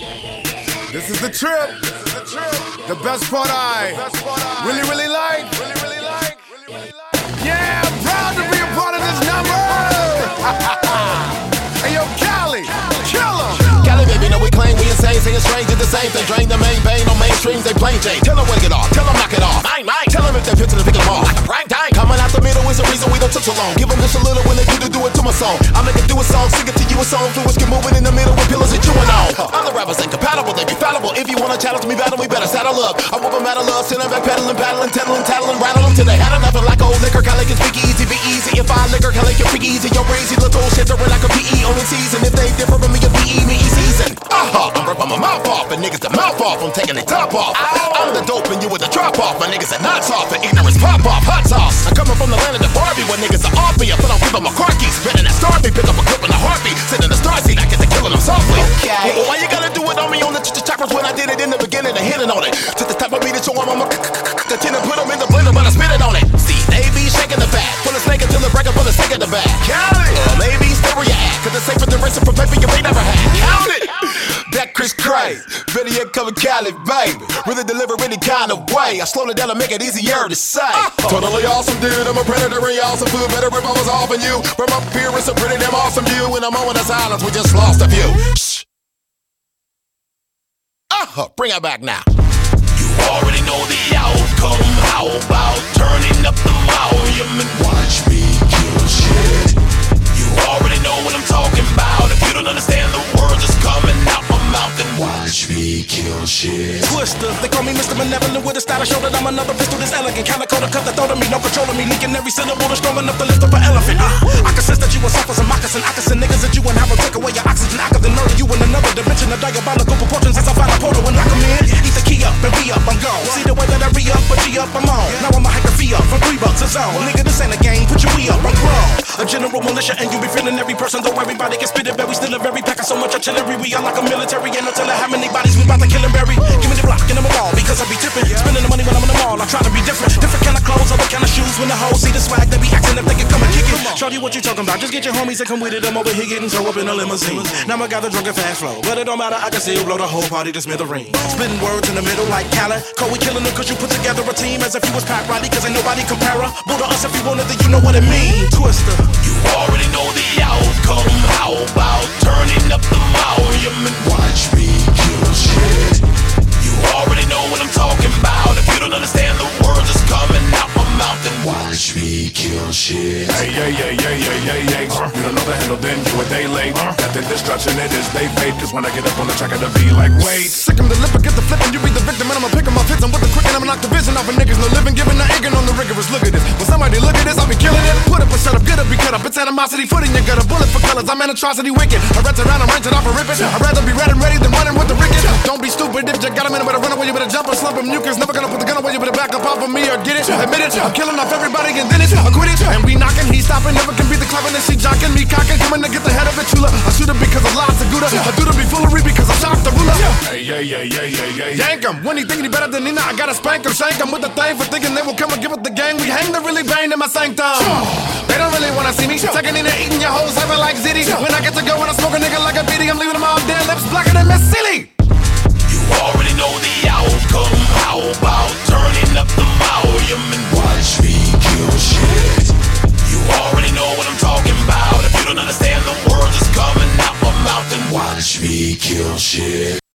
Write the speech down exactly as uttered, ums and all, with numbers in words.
This is the trip. The best part I really, really like. Yeah, I'm proud to be a part of this number. Hey, yo, Cali, kill 'em. Cali, baby, know we claim we insane, saying strange, did the same thing. Drain the main vein on mainstreams, they plain Jane. Tell them when to get off, tell them knock it off. Mine, mine. Tell them if they pitch to pick them off. Like a prank time. Coming out the middle is the reason we don't took so long. Give them just a little when they do to do it to my song. I make it do a song, sing it to you a song. Fluids get moving in the middle with pillars that you and on. Other rappers ain't compatible, they be fallible. If you wanna challenge me, battle, we better saddle up. I whoop them out of love, send them back pedaling, paddling, tattling, tattling, rattle them till they had enough. And like old liquor, Cali can speak easy, be easy. If I liquor, Cali can freak easy. Your breezy little shit, they're like a P E on the season. If they differ from me, a P E, me season. Uh-huh, I'm ripping my mouth off, and niggas the mouth off, I'm taking their top off. I'm the dope, and you with the drop off. My niggas are knots off, and ignorance pop off, hot sauce. I'm coming from the land of the Barbie, where niggas are off me. I put on give them a car keys, spinning that star beat, pick up a clip in a heartbeat. Sit in the star seat, I get to killing them softly. Okay. Well, why you gotta do it on me on the chakras when I did it in the beginning and hitting on it? To the type of beat that you want, I'm a continue to put them in the blender, but I spit it on it. See, they be shaking the fat, pull a snake until the breaker, pull a stick in the back. Count it. Or maybe stay where you at, cause it's safer than racing for paper you ain't never had. Count it. That Chris Craig, video coming Cali, baby. Really deliver any kind of way. I slow it down to make it easier to say. Uh-huh. Totally awesome, dude. I'm a predator and y'all some food. Better if I was off on you. From up here, it's a pretty damn awesome view. In a moment of silence, we just lost a few. Shh. Uh-huh. Bring it back now. You already know the outcome. How about turning up the volume and watch me kill shit? You already know what I'm talking about. If you don't understand the words that's coming out my mouth, then watch me kill shit. Twister, they call me Mister Benevolent with a style. I show that I'm another pistol that's elegant. Kinda cold, cut the thought of me, no control of me. Leaking every syllable that's strong enough to lift up an elephant. Uh, I can sense that you were soft as a moccasin. I can send niggas that you and have a take away your oxygen. I could then murder you in another dimension of diabolical proportions as I find a portal and lock them in. Eat the key up and be up, I'm gone. See the way that I re up, but G up, I'm on. Now I'm a hiker fee up from three bucks a zone. Nigga, this ain't a game, put your we up, I'm grown. A general militia and you be feeling every person, though everybody can spit it, but we still a very pack of so much artillery. We are like a military, and no telling how many bodies we about to kill and bury. Give me the block and I'm a wall, because I be tipping. Spending the money when I'm in the mall, I try to be different. Different kind of clothes, other kind of shoes. When the hoes see the swag, they be acting if they can come and kick it. Shorty, what you talking about? Just get your homies and come with it. I'm over here getting so up in a limousine. Now I got the drunk and fast flow, but it don't matter, I can still blow the whole party to smithereens. Spitting words in the middle like Callan. Cole, we killing them cause you put together a team as if you was Pat Riley, cause ain't nobody compare her. Buddha us if you wanted, then you know what it means. Twister. You already know the outcome. How about turning up the volume and watch me kill shit? You already know what I'm talking about. If you don't understand the words that's coming out my mouth, then watch me kill shit. Hey, yeah, yeah, yeah, yeah, yeah, yeah. Uh, you don't know the handle, then you a day late. Uh, that the destruction it is, they fake. Cause when I get up on the track, I be like, wait. Sick him the lip, get the flippin', you be the victim, and I'ma pick him up, hits him with the quick, and I'ma knock the vision off of niggas. No living, giving, not egging on the rigorous. Look at this. When somebody look at this, I'll be killing it. Put up a shut up, good up, be cut up. It's animosity, foot in your gut, a bullet for colors. I'm an atrocity, wicked. I rent around, I'm rented off a rip it. I'd rather be red and ready than running with the ricket. Don't be stupid if you got him in, better run away, you better jump or slump him. Mucus never gonna put the gun away, you better back up off of me or get it. Admit it, I'm killing off everybody and then it's I quit it. And we knocking, he stopping, never can be the clubbing. And she jocking, me cocking, coming to get the head of it, chula. I shoot it because of lots of Gouda. I do the be foolery because I shocked the ruler. Hey, yeah, yeah, yeah, yeah, yeah. Yank him, when he think he better than Nina, I gotta spank him, shank him with the thing for thinking they will come and give it the gang. We hang the really bang in my sanctum. They don't really wanna see me taking in and eating your hoes, having like zitty. When I get to go and I smoke a nigga like a beady, I'm leaving them all dead, lips blacker than Miss Silly. You already know the outcome. How about turning up the volume and watch me kill shit? You already know what I'm talking about. If you don't understand the words that's coming out my mouth, then watch me kill shit.